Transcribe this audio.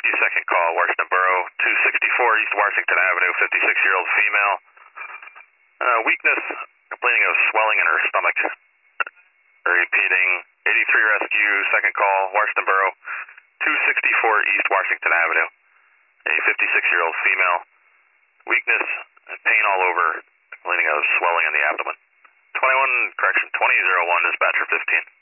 rescue, second call, Washington Borough, 264 East Washington Avenue, 56-year-old female. Weakness, complaining of swelling in her stomach. Repeating, 83 rescue, second call, Washington Borough, 264 East Washington Avenue. A 56-year-old female. Weakness, pain all over, complaining of swelling in the abdomen. 2001, dispatcher 15.